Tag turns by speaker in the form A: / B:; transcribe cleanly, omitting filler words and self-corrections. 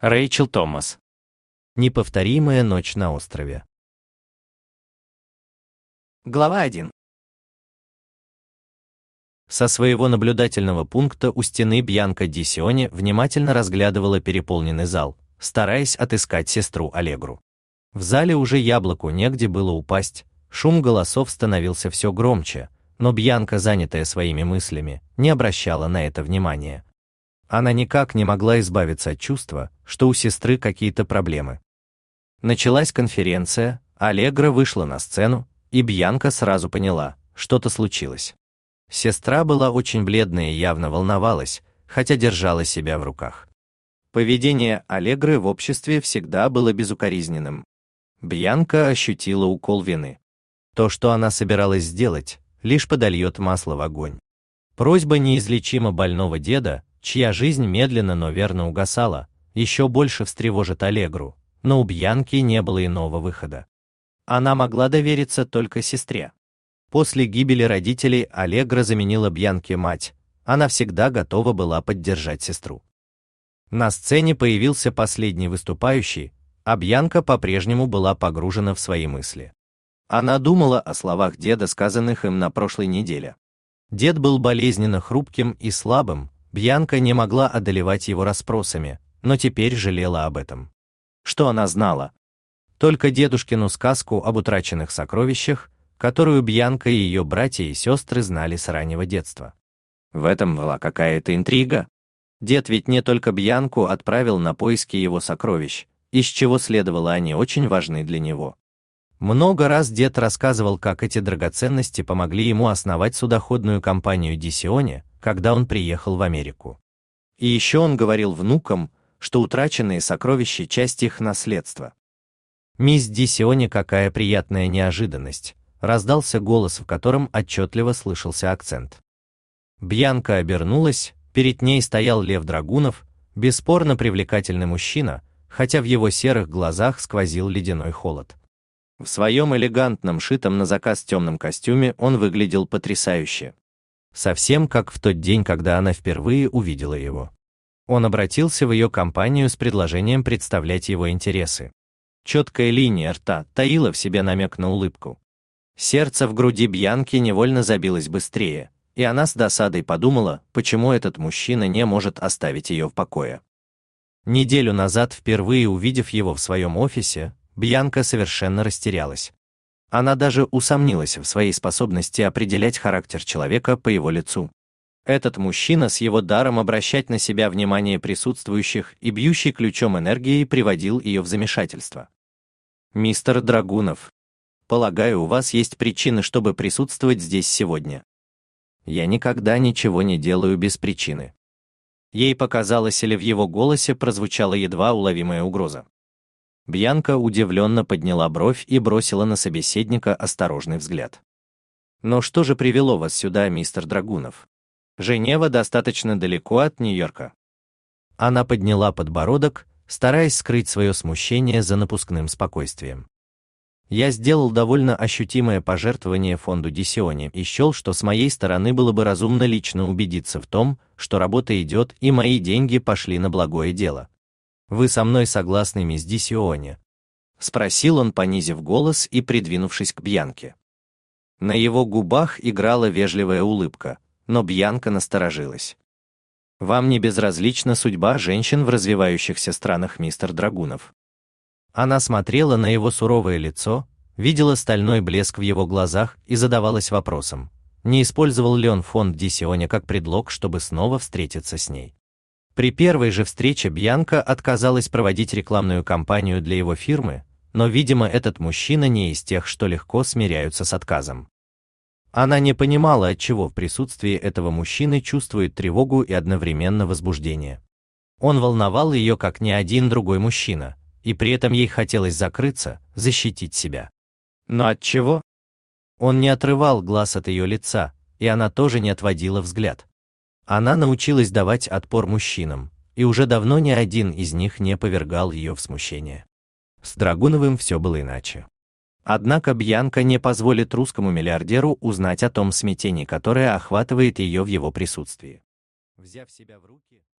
A: Рэйчел Томас.
B: Неповторимая ночь на острове.
A: Глава 1.
B: Со своего наблюдательного пункта у стены Бьянка Ди Сионе внимательно разглядывала переполненный зал, стараясь отыскать сестру Аллегру. В зале уже яблоку негде было упасть, шум голосов становился все громче, но Бьянка, занятая своими мыслями, не обращала на это внимания. Она никак не могла избавиться от чувства, что у сестры какие-то проблемы. Началась конференция, Аллегра вышла на сцену, и Бьянка сразу поняла, что-то случилось. Сестра была очень бледная и явно волновалась, хотя держала себя в руках. Поведение Аллегры в обществе всегда было безукоризненным. Бьянка ощутила укол вины. То, что она собиралась сделать, лишь подольет масло в огонь. Просьба неизлечимо больного деда, чья жизнь медленно, но верно угасала, еще больше встревожит Аллегру, но у Бьянки не было иного выхода. Она могла довериться только сестре. После гибели родителей Аллегра заменила Бьянке мать, она всегда готова была поддержать сестру. На сцене появился последний выступающий, а Бьянка по-прежнему была погружена в свои мысли. Она думала о словах деда, сказанных им на прошлой неделе. Дед был болезненно хрупким и слабым, Бьянка не могла одолевать его расспросами, но теперь жалела об этом. Что она знала? Только дедушкину сказку об утраченных сокровищах, которую Бьянка и ее братья и сестры знали с раннего детства. В этом была какая-то интрига. Дед ведь не только Бьянку отправил на поиски его сокровищ, из чего следовало, они очень важны для него. Много раз дед рассказывал, как эти драгоценности помогли ему основать судоходную компанию Ди Сионе, когда он приехал в Америку. И еще он говорил внукам, что утраченные сокровища – часть их наследства. «Мисс Ди Сионе, какая приятная неожиданность!» – раздался голос, в котором отчетливо слышался акцент. Бьянка обернулась, перед ней стоял Лев Драгунов, бесспорно привлекательный мужчина, хотя в его серых глазах сквозил ледяной холод. В своем элегантном, шитом на заказ темном костюме он выглядел потрясающе. Совсем как в тот день, когда она впервые увидела его. Он обратился в ее компанию с предложением представлять его интересы. Четкая линия рта таила в себе намек на улыбку. Сердце в груди Бьянки невольно забилось быстрее, и она с досадой подумала, почему этот мужчина не может оставить ее в покое. Неделю назад, впервые увидев его в своем офисе, Бьянка совершенно растерялась. Она даже усомнилась в своей способности определять характер человека по его лицу. Этот мужчина с его даром обращать на себя внимание присутствующих и бьющий ключом энергией приводил ее в замешательство. «Мистер Драгунов, полагаю, у вас есть причины, чтобы присутствовать здесь сегодня. Я никогда ничего не делаю без причины». Ей показалось, или в его голосе прозвучала едва уловимая угроза. Бьянка удивленно подняла бровь и бросила на собеседника осторожный взгляд. «Но что же привело вас сюда, мистер Драгунов? Женева достаточно далеко от Нью-Йорка». Она подняла подбородок, стараясь скрыть свое смущение за напускным спокойствием. «Я сделал довольно ощутимое пожертвование фонду Ди Сионе и счел, что с моей стороны было бы разумно лично убедиться в том, что работа идет и мои деньги пошли на благое дело. Вы со мной согласны, мисс Ди Сионе?» — спросил он, понизив голос и придвинувшись к Бьянке. На его губах играла вежливая улыбка, но Бьянка насторожилась. «Вам не безразлична судьба женщин в развивающихся странах, мистер Драгунов?» Она смотрела на его суровое лицо, видела стальной блеск в его глазах и задавалась вопросом, не использовал ли он фонд Ди Сионе как предлог, чтобы снова встретиться с ней. При первой же встрече Бьянка отказалась проводить рекламную кампанию для его фирмы, но, видимо, этот мужчина не из тех, что легко смиряются с отказом. Она не понимала, отчего в присутствии этого мужчины чувствует тревогу и одновременно возбуждение. Он волновал ее, как ни один другой мужчина, и при этом ей хотелось закрыться, защитить себя. Но от чего? Он не отрывал глаз от ее лица, и она тоже не отводила взгляд. Она научилась давать отпор мужчинам, и уже давно ни один из них не повергал ее в смущение. С Драгуновым все было иначе. Однако Бьянка не позволит русскому миллиардеру узнать о том смятении, которое охватывает ее в его присутствии. Взяв себя в руки,